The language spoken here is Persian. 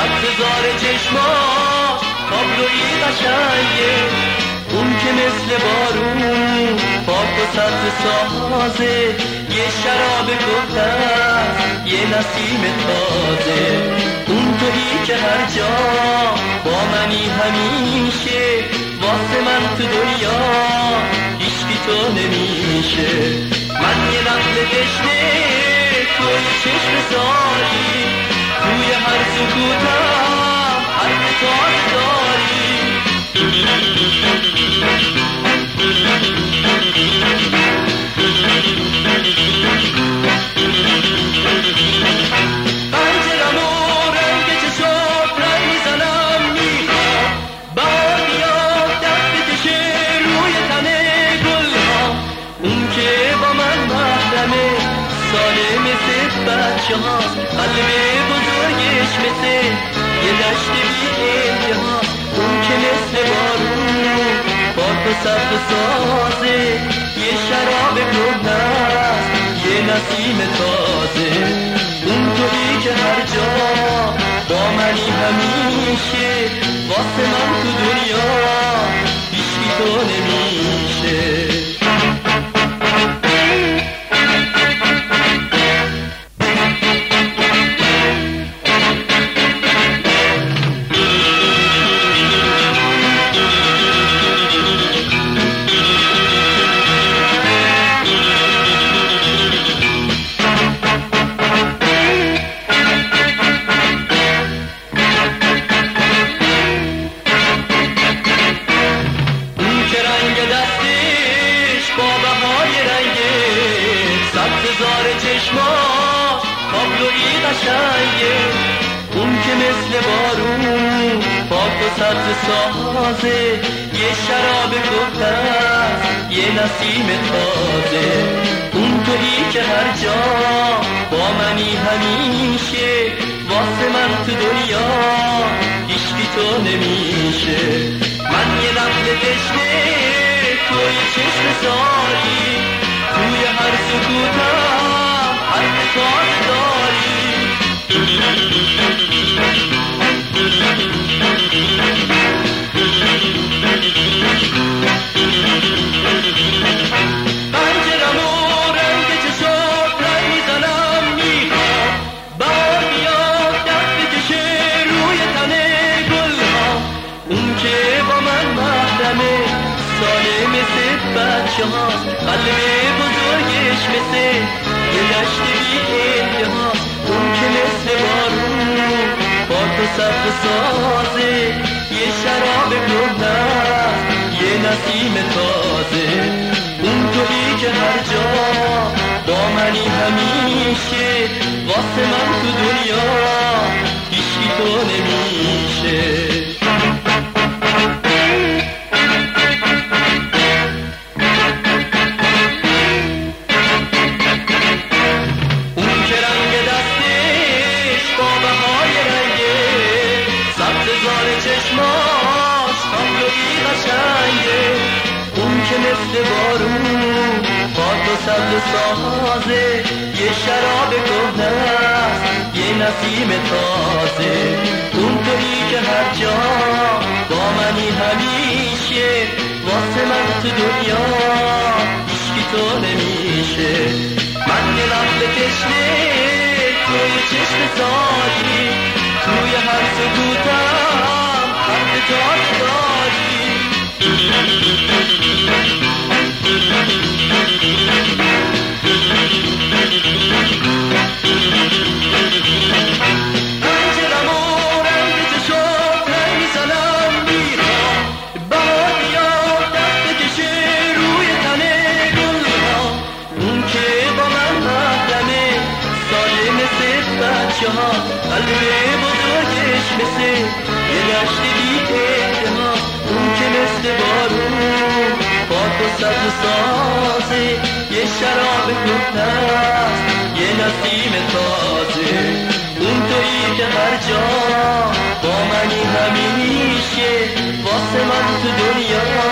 سبززار چشماش تابلوی قشنگه، اون که مثل بارون پاک و سبز سازه، یه شراب گفتست یه نسیم تازه. اون تویی که هر جا با منی همیشه، واسه من تو دنیا هیچکی تو نمیشه. من یه نخل تشنه توی چشم ساری، توی هر سکوتم حرف تازه داری. پنجرمو رنگ چشات رنگ میزنم، میخوام بهار بیاد دست بکشه روی تن گلها. اون که با من محرمه ساله مثل بچه ها، قلب بزرگش مثل یه دشت بی انتها. اون که مثل بارون پاک و سبز و سازه، یه شراب کهنه‌ست یه نسیم تازه. اون تویی که هر جا با منی همیشه، واسه من تو دنیا هیچکی تو نمیشه. سبززار چشماش تابلوی قشنگه، اون که مثل بارون پاک و سبز سازه، یه شراب گفتست یه نسیم تازه. اون تویی که هر جا با منی همیشه، واسه من تو دنیا هیچکی تو نمیشه. من یه نخل تشنه توی چشم ساری، توی هر سکوتم حرف تازه داری. پنجرمو رنگ چشات رنگ میزنم، میخوام بهار بیاد دست بکشه روی تن گلها. اون که با من محرمه ساله مثل بچه ها، قلب بزرگش مثل یه دشت بی انتها. اون که مثل بارون پاک و سبز سازه، یه شراب کهنه‌ست یه نسیم تازه. اون تویی که هر جا با منی همیشه، واسه من تو دنیا هیچکی تو نمیشه. سبززار چشماش تابلوی قشنگه، اون که مثل بارون پاک و سبز سازه، یه شراب کهنه‌ست یه نسیم تازه. اون تویی که هر جا با منی همیشه، واسه من تو دنیا هیچکی تو نمیشه. من یه نخل تشنه توی چشم ساری، توی هر سکوتم حرف تازه داری. پنجرمو رنگ چشات رنگ میزنم، میخوام بهار بیاد دست بکشه روی تن گلها. اون که با من محرمه ساله مثل بچه ها، قلب بزرگش مثل یه دشت بی انتها. اون که مثل بارون پاک و سبز سازه، یه شراب کهنه‌ست یه نسیم تازه. اون تویی که هر جا با منی همیشه، واسه من تو دنیا